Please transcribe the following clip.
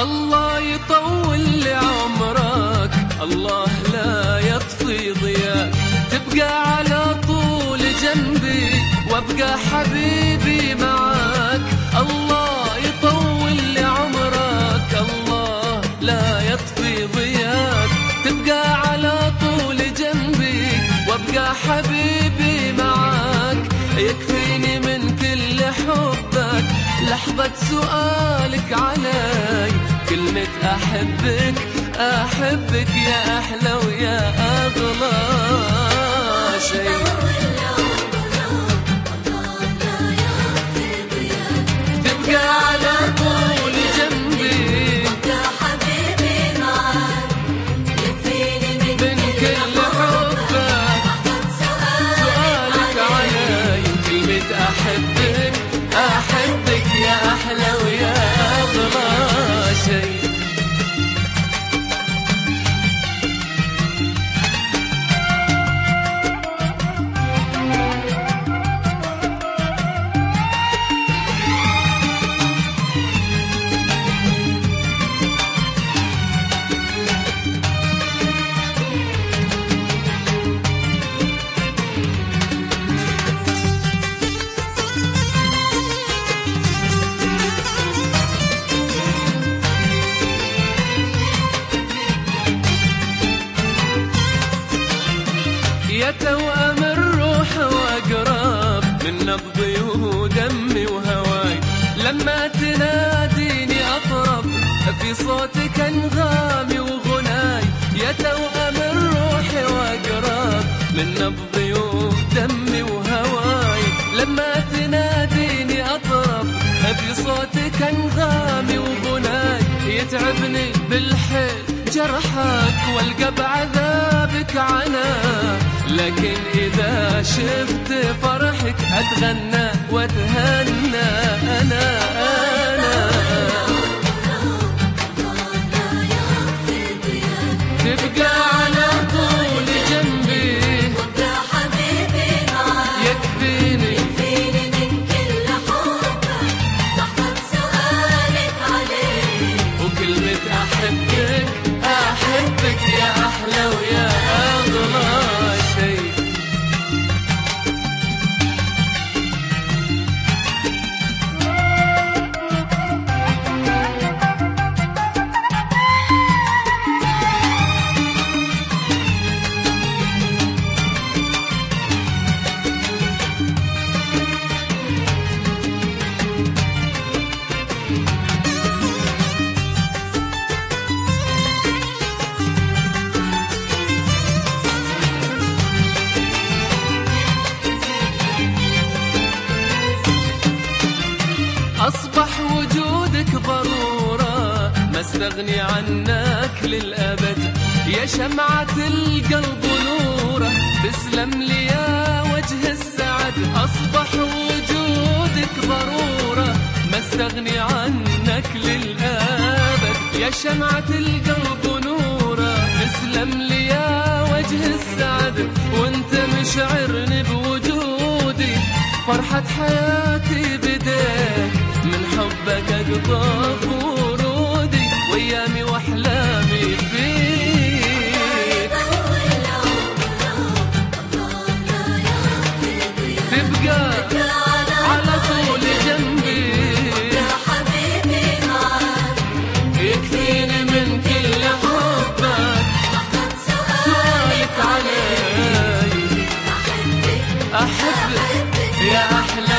الله يطول لعمرك، الله لا يطفي ضياك، تبقى على طول جنبي وابقى حبيبي معاك. الله يطول لعمرك، الله لا يطفي ضياك، تبقى على طول جنبي وابقى حبيبي معاك. يكفيني من كل حبك لحظة سؤالك علي، كلمة أحبك أحبك يا أحلى ويا أغلى شيء. تبقى على طول جنبي حبيبي معاك، يكفيني من كل حبك سؤالك علي، كلمة أحبك أحبك يا أحلى ويا أغلى شيء. يا توأم الروح وأقرب من نبضي ودمي وهواي، لما تناديني أطرب في صوتك أنغامي وغناي. يا توأم الروح وأقرب من نبضي ودمي وهواي، لما تناديني أطرب في صوتك أنغامي وغناي. يتعبني بالحيل جرحك والقى بعذابك عنا، لكن إذا شفت فرحك أتغنى وأتهنى أنا. تبقى على طول جنبي وابقى حبيبي معاك، يكفيني من كل حبك لحظة سؤالك عليه، وكلمة أحبك أحبك يا أحلى ويا أغلى شيء. أصبح وجودك ضرورة، ما استغني عنك للأبد، يا شمعة القلب نورة، تسلم لي يا وجه السعد. أصبح وجودك ضرورة، ما استغني عنك للأبد، يا شمعة القلب نورة، تسلم لي يا وجه السعد. وانت مشعرني بوجودي، فرحة حياتي بديك، من حبك أقطف ورودي وأيامي وأحلامي فيك. تبقى على طول جنبي يا حبيبي معاك، يكفيني من كل حبك سؤالك علي، أحبك يا أحلى